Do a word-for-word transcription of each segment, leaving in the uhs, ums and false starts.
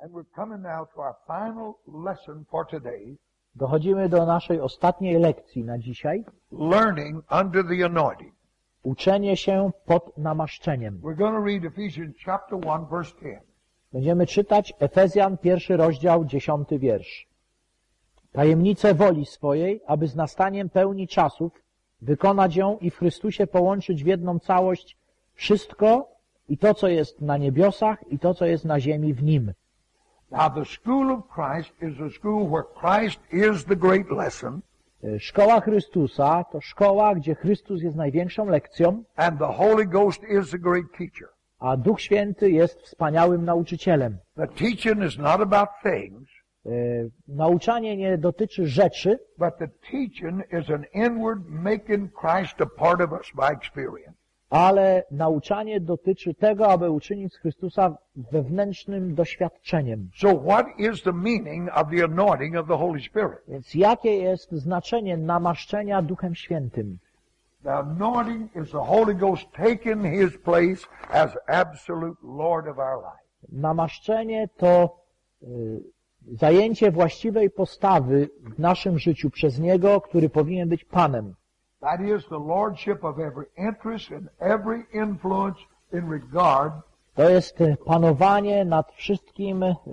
And we're coming now to our final lesson for today. Dochodzimy do naszej ostatniej lekcji na dzisiaj. Learning under the anointing. Uczenie się pod namaszczeniem. We're going to read Ephesians chapter one, verse ten. Będziemy czytać Efezjan, pierwszy rozdział, dziesiąty wiersz. Tajemnicę woli swojej, aby z nastaniem pełni czasów wykonać ją i w Chrystusie połączyć w jedną całość wszystko i to, co jest na niebiosach i to, co jest na ziemi w Nim. Now the school of Christ is a school where Christ is the great lesson. Szkoła Chrystusa to szkoła, gdzie Chrystus jest największą lekcją, And the Holy Ghost is the great teacher. a Duch Święty jest wspaniałym nauczycielem. The teaching is not about things, E, nauczanie nie dotyczy rzeczy, but the teaching is an inward making Christ a part of us by experience. ale nauczanie dotyczy tego, aby uczynić z Chrystusa wewnętrznym doświadczeniem. So what is the meaning of the anointing of the Holy Spirit? Więc jakie jest znaczenie namaszczenia Duchem Świętym? The anointing is the Holy Ghost taking His place as absolute Lord of our life. Namaszczenie to y, zajęcie właściwej postawy w naszym życiu przez Niego, który powinien być Panem. That is the lordship of every interest and every influence in regard To jest y, panowanie nad wszystkim, y,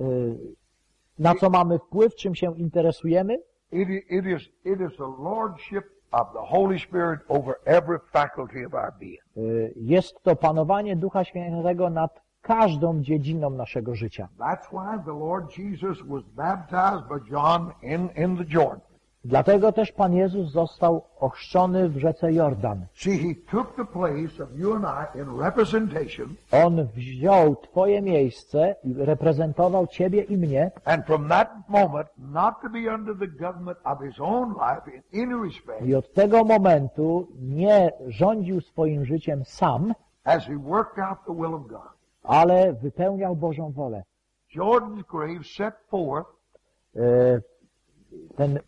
na co mamy wpływ, czym się interesujemy. It, i- it is it is the lordship of the Holy Spirit over every faculty of our being. Y, Jest to panowanie Ducha Świętego nad każdą dziedziną naszego życia. That's why the Lord Jesus was baptized by John in, in the Jordan. Dlatego też Pan Jezus został ochrzczony w rzece Jordan. See, He took the place of you and I in representation, On wziął Twoje miejsce i reprezentował Ciebie i mnie. and from that moment, not to be under the government of His own life in any respect, I od tego momentu nie rządził swoim życiem sam, as He worked out the will of God. ale wypełniał Bożą wolę. Jordan's grave set forth E, Ten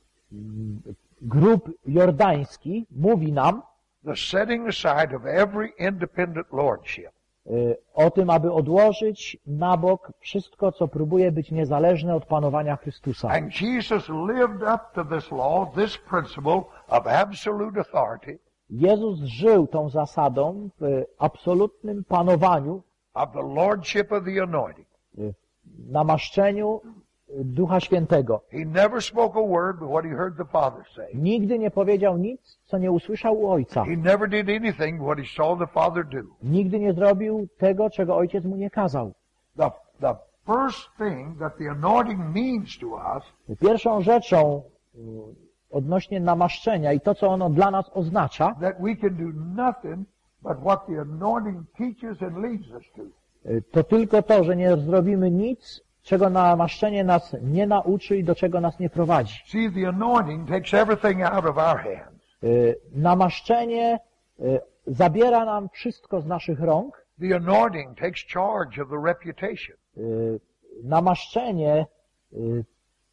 mm, grób jordański mówi nam the setting aside of every independent lordship. e, o tym, aby odłożyć na bok wszystko, co próbuje być niezależne od panowania Chrystusa. And Jesus lived up to this law, this principle of absolute authority, Jezus żył tą zasadą w absolutnym panowaniu, of the lordship of the anointing. w namaszczeniu Ducha Świętego. He never spoke a word but what he heard the Father say. Nigdy nie powiedział nic, co nie usłyszał u Ojca. He never did anything but what he saw the Father do. Nigdy nie zrobił tego, czego Ojciec mu nie kazał. The, the first thing that the anointing means to us Pierwszą rzeczą y, odnośnie namaszczenia i to, co ono dla nas oznacza, that we can do nothing but what the anointing teaches and leads us to. y, to tylko to, że nie zrobimy nic, czego namaszczenie nas nie nauczy i do czego nas nie prowadzi. See, the anointing takes everything out of our hands. Y, Namaszczenie y, zabiera nam wszystko z naszych rąk. The anointing takes charge of the reputation. Y, Namaszczenie y,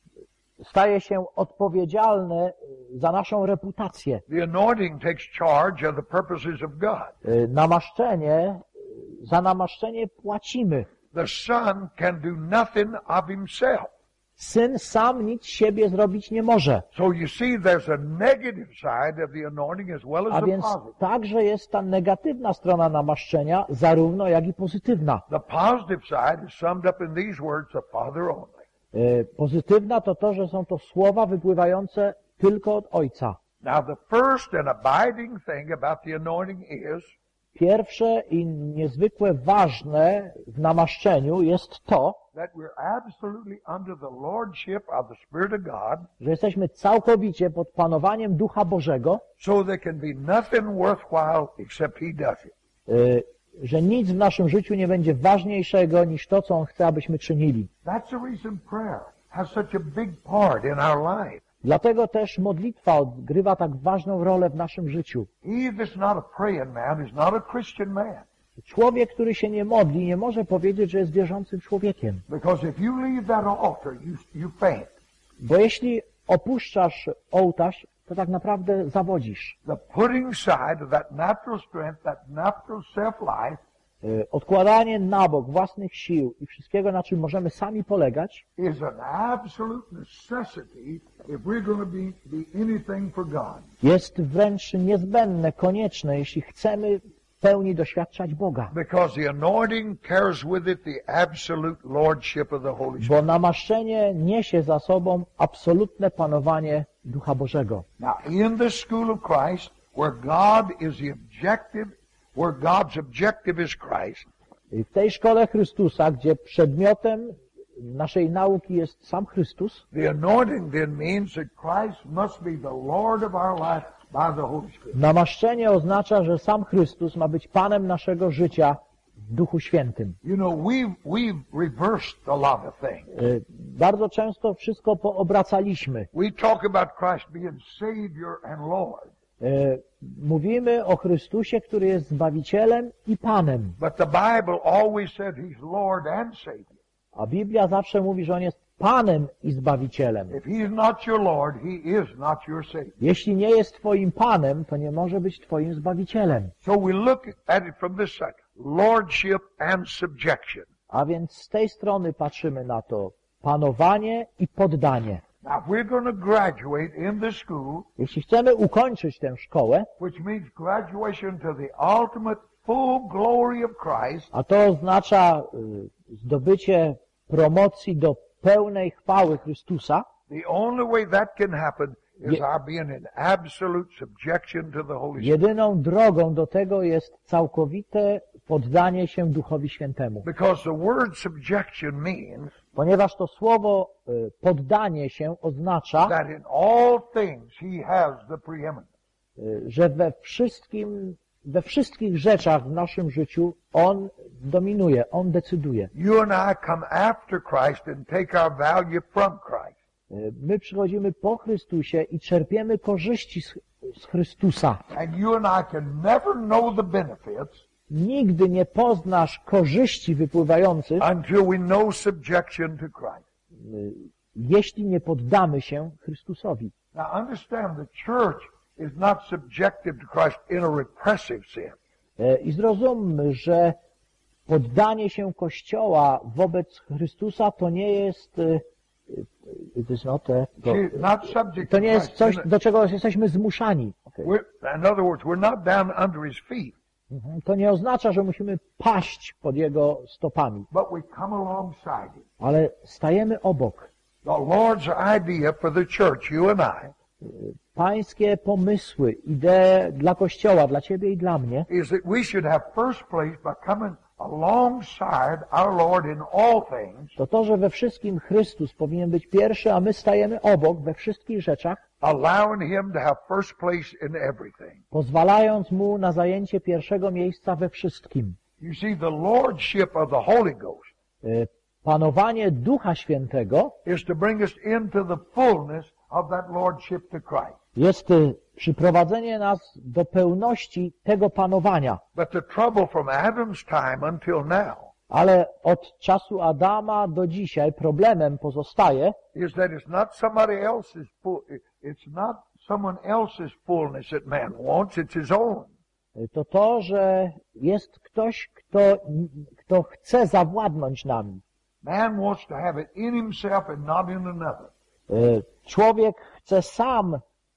staje się odpowiedzialne za naszą reputację. The anointing takes charge of the purposes of God. Y, Namaszczenie, y, za namaszczenie płacimy. The Son can do nothing of himself. Syn sam nic z siebie zrobić nie może. So you see there's a negative side of the anointing as well as A the więc positive. także jest ta negatywna strona namaszczenia, zarówno jak i pozytywna. The positive side is summed up in these words, the Father only. Y, Pozytywna to to, że są to słowa wypływające tylko od Ojca. Now the first and abiding thing about the anointing is Pierwsze i niezwykle ważne w namaszczeniu jest to, that we're absolutely under the lordship of the Spirit of God, że jesteśmy całkowicie pod panowaniem Ducha Bożego, so there can be nothing worthwhile except He does it. y, że nic w naszym życiu nie będzie ważniejszego niż to, co On chce, abyśmy czynili. That's the reason prayer has such a big part in our life. Dlatego też modlitwa odgrywa tak ważną rolę w naszym życiu. He that's not a praying man is not a Christian man. Człowiek, który się nie modli, nie może powiedzieć, że jest wierzącym człowiekiem. Because if you leave that altar, you, you faint. Bo jeśli opuszczasz ołtarz, to tak naprawdę zawodzisz. The putting aside of that natural strength, that natural self-life, Y, Odkładanie na bok własnych sił i wszystkiego, na czym możemy sami polegać, is an absolute necessity if we're going to be, be anything for God. jest wręcz niezbędne, konieczne, jeśli chcemy w pełni doświadczać Boga. Because the anointing carries with it the absolute lordship of the Holy Bo Spirit. namaszczenie niesie za sobą absolutne panowanie Ducha Bożego. Now, in the school of Christ, where God is the objective, where God's objective is Christ, I w tej szkole Chrystusa, gdzie przedmiotem naszej nauki jest sam Chrystus, the anointing then means that Christ must be the Lord of our life by the Holy Spirit. namaszczenie oznacza, że sam Chrystus ma być Panem naszego życia w Duchu Świętym. You know, we've, we've reversed a lot of things. Y, Bardzo często wszystko poobracaliśmy. We talk about Christ being Savior and Lord. Y, Mówimy o Chrystusie, który jest Zbawicielem i Panem. But the Bible always said He's Lord and Savior. A Biblia zawsze mówi, że On jest Panem i Zbawicielem. If He's not your Lord, He is not your Savior. Jeśli nie jest Twoim Panem, to nie może być Twoim Zbawicielem. So we look at it from this side. Lordship and subjection. A więc z tej strony patrzymy na to panowanie i poddanie. Now, if we're going to graduate in the school, Jeśli chcemy ukończyć tę szkołę, which means graduation to the ultimate full glory of Christ, a to oznacza y, zdobycie promocji do pełnej chwały Chrystusa, the only way that can happen is Ye- our being in absolute subjection to the Holy Spirit. jedyną drogą do tego jest całkowite poddanie się Duchowi Świętemu. Because the word subjection means Ponieważ to słowo y, poddanie się oznacza, that in all things He has the preeminence. y, że we wszystkim, we wszystkich rzeczach w naszym życiu On dominuje, On decyduje. You and I come after Christ and take our value from Christ. Y, My przychodzimy po Chrystusie i czerpiemy korzyści z, z Chrystusa. And you and I can never know the benefits Nigdy nie poznasz korzyści wypływających, until we know subjection to Christ. y, jeśli nie poddamy się Chrystusowi. Now understand, the church is not subjected to Christ in a repressive sense. Y, I zrozummy, że poddanie się Kościoła wobec Chrystusa to nie jest, y, y, it is not a, to, See, not subject to to nie jest Christ. coś, in a- do czego jesteśmy zmuszani. Okay. we're- in other words, we're not down under His feet, Mhm. To nie oznacza, że musimy paść pod Jego stopami, but we come alongside Him. ale stajemy obok. The Lord's idea for the church, you and I, Pańskie pomysły, idee dla Kościoła, dla Ciebie i dla mnie, is that we should have first place by coming alongside our Lord in all things, to to, że we wszystkim Chrystus powinien być pierwszy, a my stajemy obok we wszystkich rzeczach, allowing Him to have first place in everything. pozwalając Mu na zajęcie pierwszego miejsca we wszystkim. You see, the Lordship of the Holy Ghost Y, Panowanie Ducha Świętego is to bring us into the fullness of that Lordship to Christ. jest y, przyprowadzenie nas do pełności tego panowania. But the trouble from Adam's time until now Ale od czasu Adama do dzisiaj problemem pozostaje, is that it's not somebody else's full, it's not someone else's fullness that man wants, it's his own. y, to to, że jest ktoś, kto, kto chce zawładnąć nami. Man wants to have it in himself and not in another. Y, Człowiek chce sam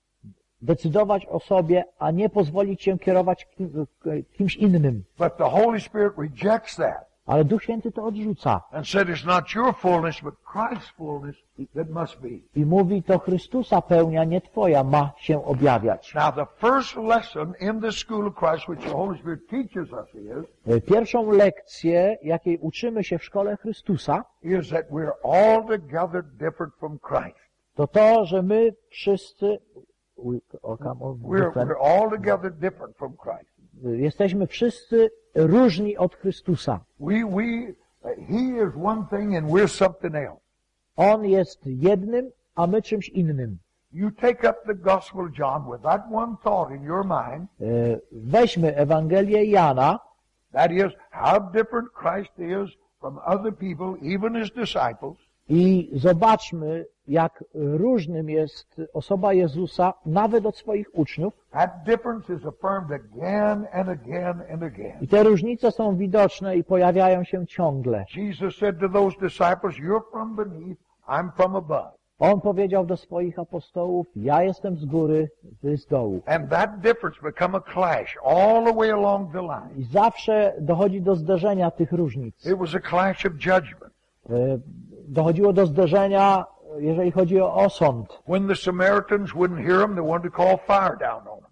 decydować o sobie, a nie pozwolić się kierować kim, kimś innym. But the Holy Spirit rejects that Ale Duch Święty to odrzuca and said it's not your fullness, but Christ's fullness that must be. i mówi, to Chrystusa pełnia, nie Twoja ma się objawiać. Now the first lesson in the school of Christ, which the Holy Spirit teaches us is, Y, Pierwszą lekcję, jakiej uczymy się w szkole Chrystusa, is that we're altogether different from Christ. to to, że my wszyscy we all come of We're, different- we're altogether different from Christ. jesteśmy wszyscy różni od Chrystusa. We, we, He is one thing and we're something else. On jest jednym, a my czymś innym. You take up the Gospel of John with that one thought in your mind, Y, Weźmy Ewangelię Jana, that is, how different Christ is from other people, even His disciples. I zobaczmy, jak różnym jest osoba Jezusa nawet od swoich uczniów. That difference is affirmed again and again and again. I te różnice są widoczne i pojawiają się ciągle. Jesus said to those disciples, you're from beneath, I'm from above. On powiedział do swoich apostołów, ja jestem z góry, wy z dołu. And that difference become a clash all the way along the line. I zawsze dochodzi do zderzenia tych różnic. It was a clash of judgment. E, Dochodziło do zderzenia, jeżeli chodzi o osąd. When the Samaritans wouldn't hear them, they wanted to call fire down on them.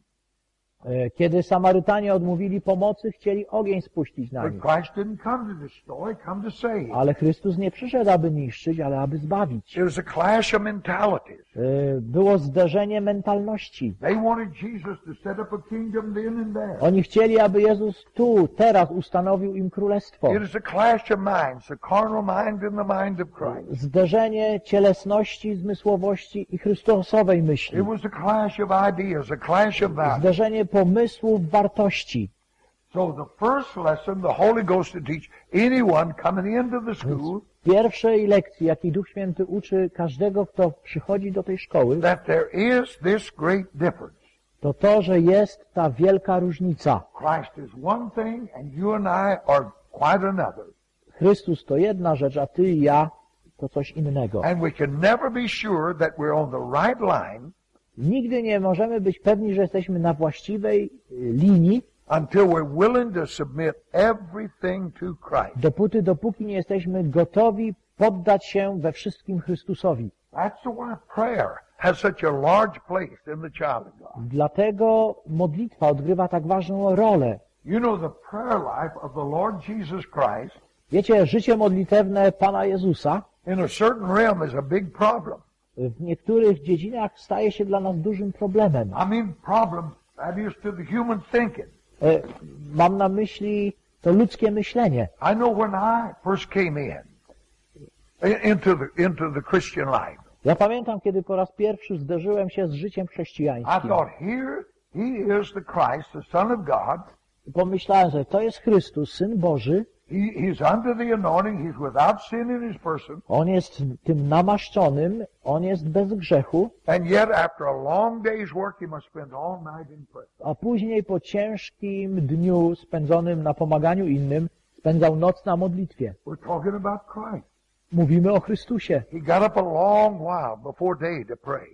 E, Kiedy Samarytanie odmówili pomocy, chcieli ogień spuścić na But nich. Christ didn't come to destroy, come to save. Ale Chrystus nie przyszedł, aby niszczyć, ale aby zbawić. It was a clash of mentalities. E, Było zderzenie mentalności. They wanted Jesus to set up a kingdom then and there. Oni chcieli, aby Jezus tu, teraz ustanowił im królestwo. It is a clash of minds, the carnal mind and the mind of Christ. Zderzenie cielesności, zmysłowości i Chrystusowej myśli. It was a clash of ideas, a clash of values. Zderzenie pomysłów, wartości. So the first lesson the Holy Ghost to teach anyone coming into the school, W pierwszej lekcji, jakiej Duch Święty uczy każdego, kto przychodzi do tej szkoły, that there is this great difference. to to, że jest ta wielka różnica. Christ is one thing and you and I are quite another. Chrystus to jedna rzecz, a ty i ja to coś innego. And we can never be sure that we're on the right line Nigdy nie możemy być pewni, że jesteśmy na właściwej y, linii, until we're willing to submit everything to Christ. dopóty, dopóki nie jesteśmy gotowi poddać się we wszystkim Chrystusowi. That's why prayer has such a large place in the child of God. Dlatego modlitwa odgrywa tak ważną rolę. You know, the prayer life of the Lord Jesus Christ Wiecie, życie modlitewne Pana Jezusa in a certain realm is a big problem. w niektórych dziedzinach staje się dla nas dużym problemem. I mean problem, that is to the human thinking. E, Mam na myśli to ludzkie myślenie. I know when I first came in, into the, into the Christian life, Ja pamiętam, kiedy po raz pierwszy zderzyłem się z życiem I chrześcijańskim. thought, here he is the Christ, the Son of God. Pomyślałem, że to jest Chrystus, Syn Boży. He, he's under the anointing. He's without sin in his person. On jest tym namaszczonym, on jest bez grzechu, And yet, after a long day's work, he must spend all night in prayer. a później po ciężkim dniu spędzonym na pomaganiu innym spędzał noc na modlitwie. We're talking about Christ. Mówimy o Chrystusie. He got up a long while before day to pray.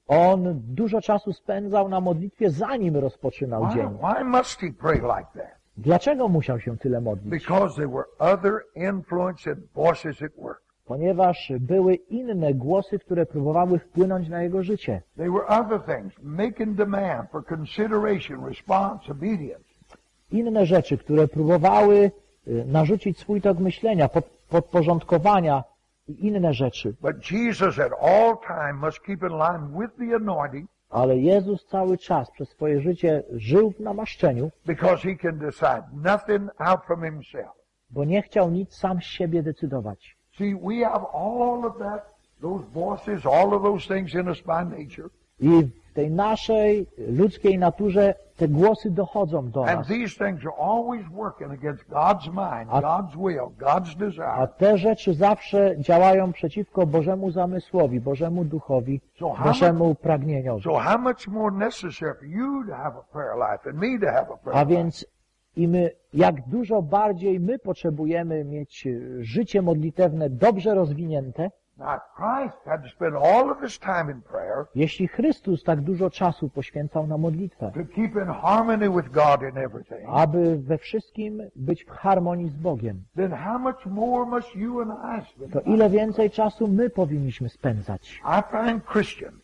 On dużo czasu spędzał na modlitwie, zanim rozpoczynał Why, dzień. why must he pray like that? Dlaczego musiał się tyle modlić? Because there were other influences and voices at work. Ponieważ były inne głosy, które próbowały wpłynąć na jego życie. There were other things, making demand for consideration, response, obedience. Inne rzeczy, które próbowały y, narzucić swój tok myślenia, pod, podporządkowania i inne rzeczy. But Jesus at all time must keep in line with the anointing Ale Jezus cały czas przez swoje życie żył w namaszczeniu, because he can decide nothing out from himself. bo nie chciał nic sam z siebie decydować. See, we have all of that, those voices, all of those things in us by nature. I w tej naszej ludzkiej naturze te głosy dochodzą do And nas. these things are always working against God's mind, A- God's will, God's A desire. te rzeczy zawsze działają przeciwko Bożemu zamysłowi, Bożemu duchowi, So how naszemu pragnieniowi. So how much more necessary for you to have a prayer life and me to have a prayer A life? więc i my, jak dużo bardziej my potrzebujemy mieć e, życie modlitewne dobrze rozwinięte, Now, Christ had to spend all of his time in prayer jeśli Chrystus tak dużo czasu poświęcał na modlitwę, to keep in harmony with God in everything. aby we wszystkim być w harmonii z Bogiem, Then how much more must you and I spend? to ile więcej czasu my powinniśmy spędzać. I find Christians,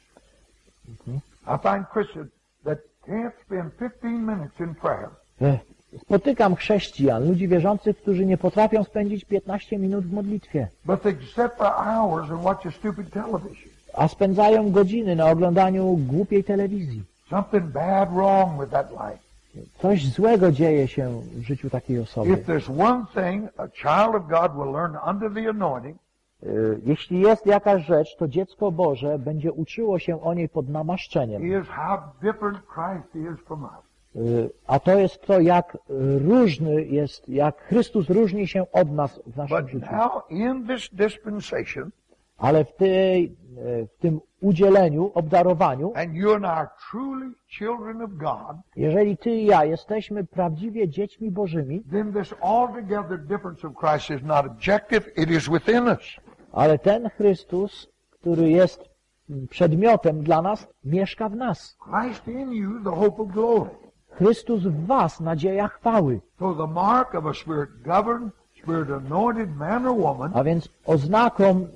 I find Christians that can't spend fifteen minutes in prayer. E, Spotykam chrześcijan, ludzi wierzących, którzy nie potrafią spędzić piętnaście minut w modlitwie, But they sit for hours and watch a stupid television. a spędzają godziny na oglądaniu głupiej telewizji. Something bad wrong with that life. Coś złego dzieje się w życiu takiej osoby. If there's one thing a child of God will learn under the anointing, E, Jeśli jest jakaś rzecz, to dziecko Boże będzie uczyło się o niej pod namaszczeniem. is how different Christ is from us. E, A to jest to, jak różny jest, jak Chrystus różni się od nas w naszym But życiu. now in this dispensation, Ale w, tej, w tym udzieleniu, obdarowaniu, and you and I are truly children of God, jeżeli ty i ja jesteśmy prawdziwie dziećmi Bożymi, then this altogether difference of Christ is not objective, it is within us. ale ten Chrystus, który jest przedmiotem dla nas, mieszka w nas. Christ in you, the hope of glory. Chrystus w was, nadzieja chwały. So the mark of a spirit-governed, spirit-anointed man or woman A więc oznaką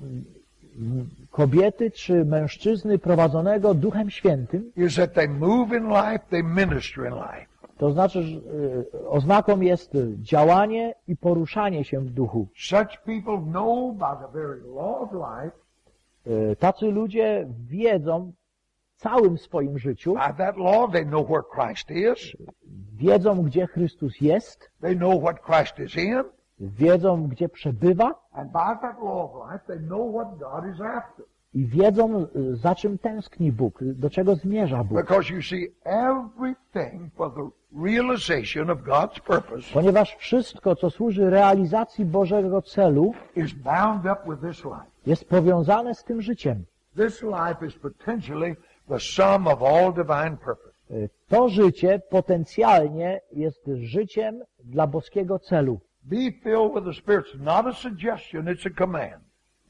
kobiety czy mężczyzny prowadzonego Duchem Świętym, is that they move in life, they minister in life. to znaczy, że y, oznaką jest działanie i poruszanie się w duchu. Such people know by the very law of life, Y, Tacy ludzie wiedzą w całym swoim życiu, by that law they know where Christ is, wiedzą, gdzie Chrystus jest, they know what Christ is in, wiedzą, gdzie przebywa and by that law of life they know what God is after. i wiedzą, y, za czym tęskni Bóg, do czego zmierza Bóg. Because you see, everything for the realization of God's purpose Ponieważ wszystko, co służy realizacji Bożego celu, is bound up with this life. jest powiązane z tym życiem. This life is potentially the sum of all divine purpose. Y, To życie potencjalnie jest życiem dla boskiego celu. Be filled with the Spirit. It's not a suggestion, it's a command.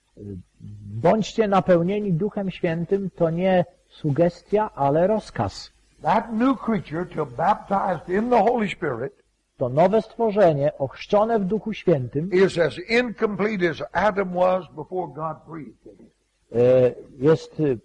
Bądźcie napełnieni Duchem Świętym, to nie sugestia, ale rozkaz. That new creature, till baptized in the Holy Spirit, To nowe stworzenie, ochrzczone w Duchu Świętym, is as incomplete as Adam was before God breathed in him. y, jest y,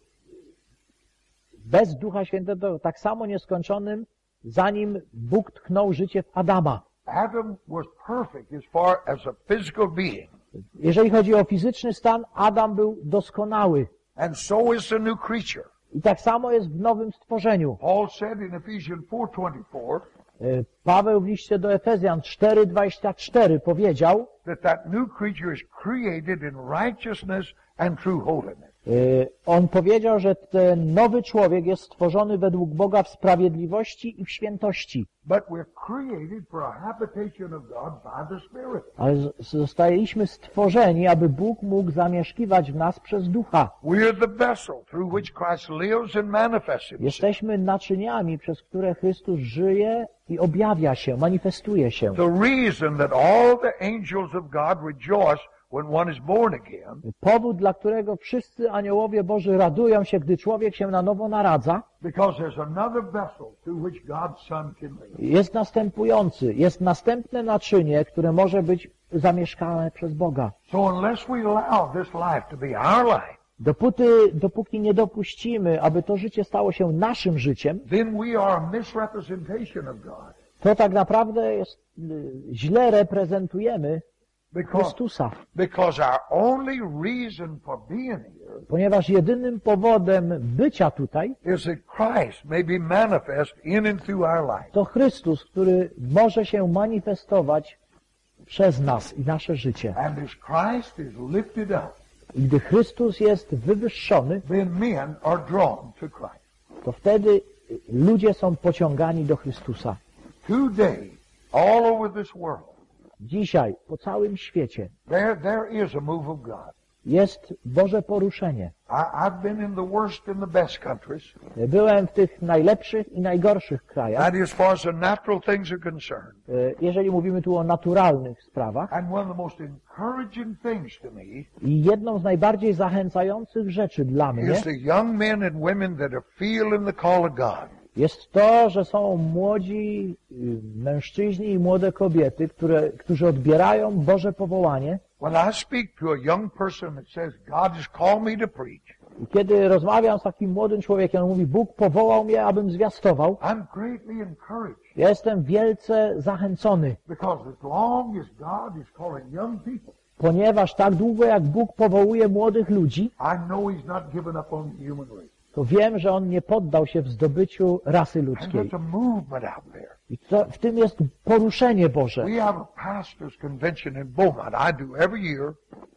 bez Ducha Świętego tak samo nieskończonym, zanim Bóg tchnął życie w Adama. Adam was perfect as far as a physical being. Jeżeli chodzi o fizyczny stan, Adam był doskonały. And so is the new creature. I tak samo jest w nowym stworzeniu. Paul said in Ephesians four twenty-four Y, Paweł w liście do Efezjan cztery dwadzieścia cztery powiedział, that that new creature is created in righteousness and true holiness. y, on powiedział, że ten nowy człowiek jest stworzony według Boga w sprawiedliwości i w świętości. But we're created for a habitation of God by the Spirit. Ale z- zostaliśmy stworzeni, aby Bóg mógł zamieszkiwać w nas przez Ducha. We're the vessel through which Christ lives and manifests himself. Jesteśmy naczyniami, przez które Chrystus żyje i objawia się, manifestuje się. The reason that all the angels of God rejoice when one is born again Powód, dla którego wszyscy aniołowie Boży radują się, gdy człowiek się na nowo naradza, because there's another vessel through which God's Son can live. jest następujący. Jest następne naczynie, które może być zamieszkane przez Boga. So unless we allow this life to be our life, Dopóty, dopóki nie dopuścimy, aby to życie stało się naszym życiem, then we are a misrepresentation of God. to tak naprawdę jest, y, źle reprezentujemy Because, Chrystusa. because our only reason for being here Ponieważ jedynym powodem bycia tutaj is that Christ may be manifest in and through our life. to Chrystus, który może się manifestować przez nas i nasze życie. And as Christ is lifted up, I gdy Chrystus jest wywyższony, then men are drawn to Christ. to wtedy ludzie są pociągani do Chrystusa. Today, all over this world, Dzisiaj, po całym świecie, there, there is a move of God. jest Boże poruszenie. I, I've been in the worst and the best countries, Byłem w tych najlepszych i najgorszych krajach, that as far as the natural things are concerned. jeżeli mówimy tu o naturalnych sprawach. And one of the most encouraging things to me I jedną z najbardziej zachęcających rzeczy dla mnie is the young men and women that are feeling the call of God. jest to, że są młodzi y, mężczyźni i młode kobiety, które, którzy odbierają Boże powołanie. When I speak to a young person that says, God has called me to preach, I kiedy rozmawiam z takim młodym człowiekiem, on mówi, Bóg powołał mnie, abym zwiastował, I'm greatly encouraged. ja jestem wielce zachęcony, Because as long as God is calling young people, ponieważ tak długo jak Bóg powołuje młodych ludzi, I know He's not given up on the human race. to wiem, że On nie poddał się w zdobyciu rasy And ludzkiej. there's a movement out there. I to, w tym jest poruszenie Boże. We have a pastor's convention in Beaumont. I do every year.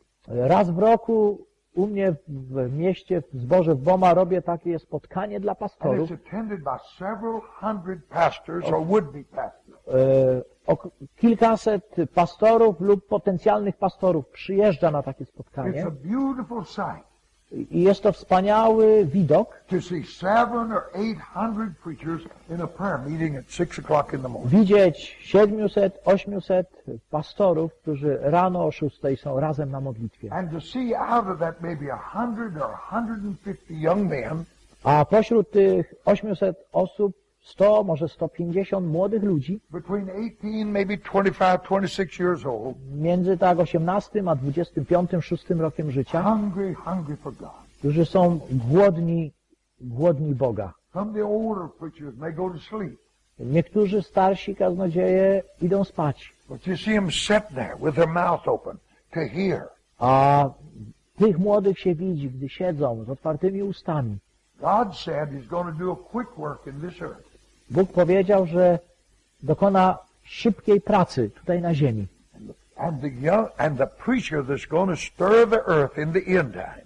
Raz w roku u mnie w mieście, w zborze w Boma robię takie spotkanie dla And pastorów. it's attended by several hundred pastors or would-be pastors. E, ok- kilkaset pastorów lub potencjalnych pastorów przyjeżdża na takie It's spotkanie a beautiful sight i jest to wspaniały widok to see seven or eight hundred preachers in a prayer meeting at six o'clock in the morning. widzieć siedmiuset, ośmiuset pastorów, którzy rano o szóstej są razem na modlitwie. And to see out of that maybe a hundred or a hundred and fifty young men A pośród tych ośmiuset osób sto, może sto pięćdziesiąt młodych ludzi between eighteen, maybe twenty-five, twenty-six years old, między tak osiemnastym a dwudziestym piątym, szóstym rokiem życia, hungry, hungry for God. którzy są głodni, głodni Boga. Some of the older preachers may go to sleep, Niektórzy starsi kaznodzieje idą spać, but you see them sit there with their mouth open to hear. a tych młodych się widzi, gdy siedzą z otwartymi ustami. God said He's going to do a quick work in this earth. Bóg powiedział, że dokona szybkiej pracy tutaj na ziemi. And the young, and the preacher that's going to stir the earth in the end time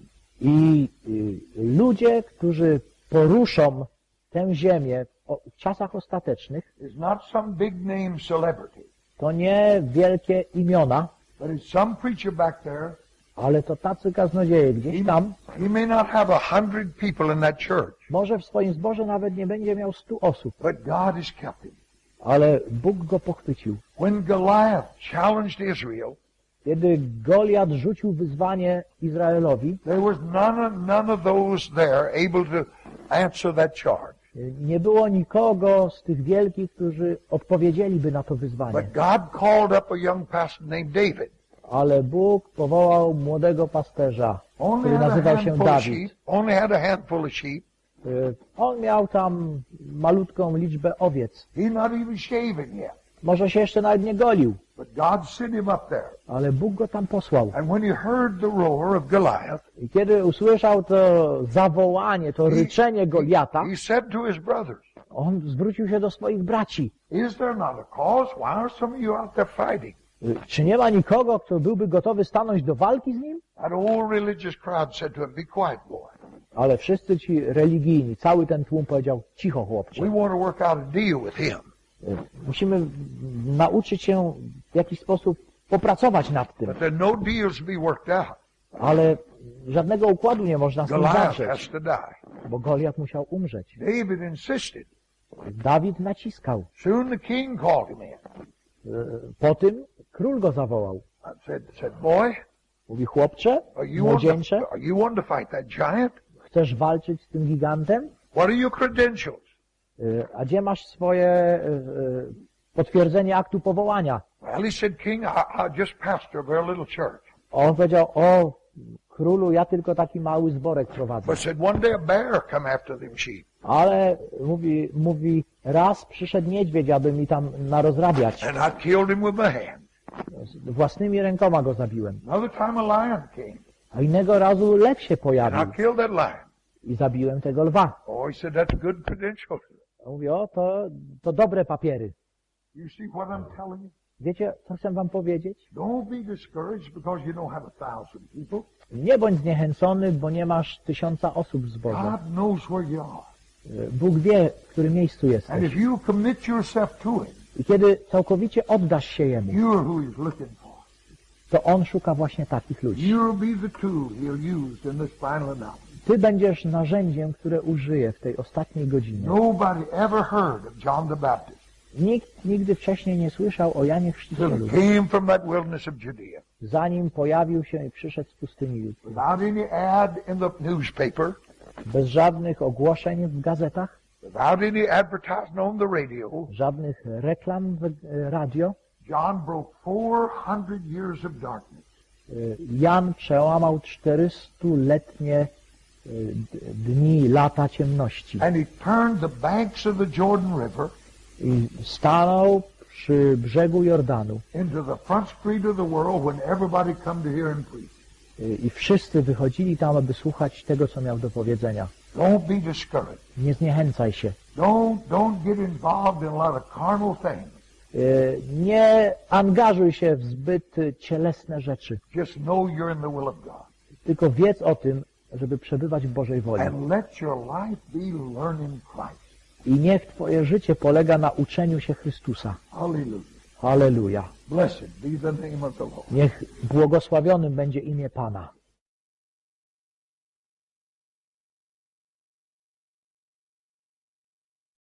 I y, ludzie, którzy poruszą tę ziemię w, o, w czasach ostatecznych, is not some big name celebrity, to nie wielkie imiona, but it's some preacher back there. ale to tacy kaznodzieje gdzieś tam. He may not have a hundred people in that church, Może w swoim zborze nawet nie będzie miał stu osób, but God has kept him. ale Bóg go pochwycił. When Goliath challenged Israel, Kiedy Goliat rzucił wyzwanie Izraelowi, there was none of, none of those there able to answer that charge. nie było nikogo z tych wielkich, którzy odpowiedzieliby na to wyzwanie. But God called up a young pastor named David. Ale Bóg powołał młodego pasterza, Only który had a nazywał się handful of Dawid. sheep. Only had a handful of sheep. Y, On miał tam malutką liczbę owiec. He's not even shaven yet. Może się jeszcze nawet nie golił, But God sent him up there. ale Bóg go tam posłał. And when he heard the roar of Goliath, I kiedy usłyszał to zawołanie, to ryczenie Goliata, he said to his brothers, on zwrócił się do swoich braci. is there not a cause? Why are some of you out there fighting? Y, Czy nie ma nikogo, kto byłby gotowy stanąć do walki z nim? That old religious crowd said to him, be quiet, boy. Ale wszyscy ci religijni, cały ten tłum powiedział, cicho chłopcze. We want to work out a deal with him. Y, Musimy nauczyć się w jakiś sposób popracować nad tym. But there are no deals to be worked out. Ale żadnego układu nie można z tym Goliath zawrzeć, has to die. bo Goliat musiał umrzeć. David insisted. Dawid naciskał. Soon the king called him in. Y, Po tym król go zawołał. I said, said, boy, Mówi, chłopcze, are you, want młodzieńcze, to, are you wanting to fight that giant? chcesz walczyć z tym gigantem? What are your credentials? Y, A gdzie masz swoje y, y, potwierdzenie aktu powołania? Well, he said, king, I, I just pastor a very little church. On powiedział, o królu, ja tylko taki mały zborek prowadzę. But said, one day a bear come after them sheep. Ale mówi, mówi, raz przyszedł niedźwiedź, aby mi tam narozrabiać. And I killed him with my hand. Własnymi rękoma go zabiłem. Another time a lion came. A innego razu lew się And pojawił I killed that lion. i zabiłem tego lwa. Oh, he said, that's good credentials. On mówi, o, to, to dobre papiery. You see what I'm telling you? Wiecie, co chcę wam powiedzieć? Don't be discouraged because you don't have a thousand people. Nie bądź zniechęcony, bo nie masz tysiąca osób w zborze. God knows where you are. Bóg wie, w którym miejscu And jesteś. if you commit yourself to Him, I kiedy całkowicie oddasz się Jemu, you're who He's looking for. to On szuka właśnie takich ludzi. You'll be the tool He'll use in this final announcement. Ty będziesz narzędziem, które użyje w tej ostatniej godzinie. Nobody ever heard of John the Baptist Nikt nigdy wcześniej nie słyszał o Janie till Chrzcicielu, he came from that wilderness of Judea. zanim pojawił się i przyszedł z pustyni judzkiej. Without any ad in the newspaper, Bez żadnych ogłoszeń w gazetach, without any advertising on the radio, żadnych reklam w e, radio. John broke four hundred years of darkness. E, Jan przełamał czterystuletnie e, d- dni, lata ciemności And he turned the banks of the Jordan River i stanął przy brzegu Jordanu into the front street of the world when everybody come to hear him preach. e, i wszyscy wychodzili tam, aby słuchać tego, co miał do powiedzenia. Don't be discouraged. Nie zniechęcaj się. Don't, don't get involved in a lot of carnal things. E, Nie angażuj się w zbyt cielesne rzeczy, Just know you're in the will of God. tylko wiedz o tym, żeby przebywać w Bożej woli. And let your life be learning Christ. I niech Twoje życie polega na uczeniu się Chrystusa. Hallelujah. Halleluja. Blessed be the name of the Lord. Niech błogosławionym będzie imię Pana.